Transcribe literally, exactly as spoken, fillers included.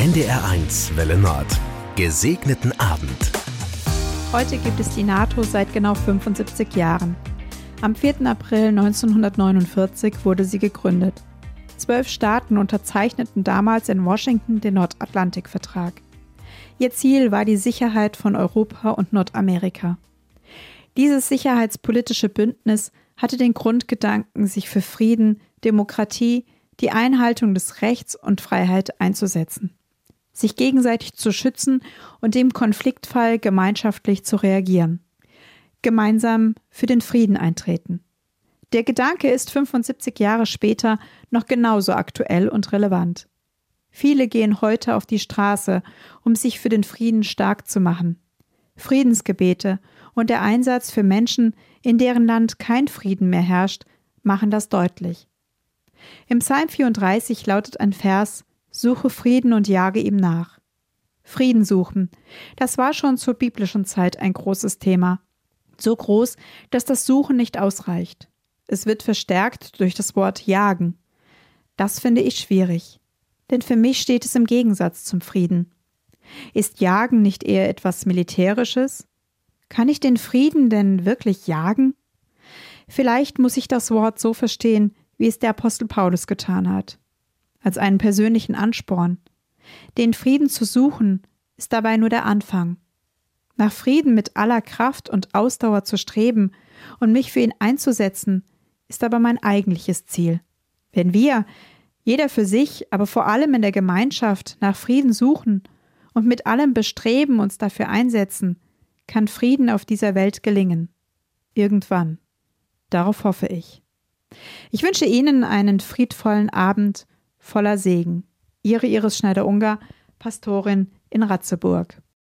N D R eins Welle Nord. Gesegneten Abend. Heute gibt es die NATO seit genau fünfundsiebzig Jahren. Am vierten April neunzehnhundertneunundvierzig wurde sie gegründet. Zwölf Staaten unterzeichneten damals in Washington den Nordatlantikvertrag. Ihr Ziel war die Sicherheit von Europa und Nordamerika. Dieses sicherheitspolitische Bündnis hatte den Grundgedanken, sich für Frieden, Demokratie, die Einhaltung des Rechts und Freiheit einzusetzen, sich gegenseitig zu schützen und im Konfliktfall gemeinschaftlich zu reagieren, gemeinsam für den Frieden eintreten. Der Gedanke ist fünfundsiebzig Jahre später noch genauso aktuell und relevant. Viele gehen heute auf die Straße, um sich für den Frieden stark zu machen. Friedensgebete und der Einsatz für Menschen, in deren Land kein Frieden mehr herrscht, machen das deutlich. Im Psalm vierunddreißig lautet ein Vers: Suche Frieden und jage ihm nach. Frieden suchen, das war schon zur biblischen Zeit ein großes Thema. So groß, dass das Suchen nicht ausreicht. Es wird verstärkt durch das Wort jagen. Das finde ich schwierig, denn für mich steht es im Gegensatz zum Frieden. Ist Jagen nicht eher etwas Militärisches? Kann ich den Frieden denn wirklich jagen? Vielleicht muss ich das Wort so verstehen, wie es der Apostel Paulus getan hat, als einen persönlichen Ansporn. Den Frieden zu suchen, ist dabei nur der Anfang. Nach Frieden mit aller Kraft und Ausdauer zu streben und mich für ihn einzusetzen, ist aber mein eigentliches Ziel. Wenn wir, jeder für sich, aber vor allem in der Gemeinschaft, nach Frieden suchen und mit allem Bestreben uns dafür einsetzen, kann Frieden auf dieser Welt gelingen. Irgendwann. Darauf hoffe ich. Ich wünsche Ihnen einen friedvollen Abend voller Segen. Ihre Iris Schneider-Unger, Pastorin in Ratzeburg.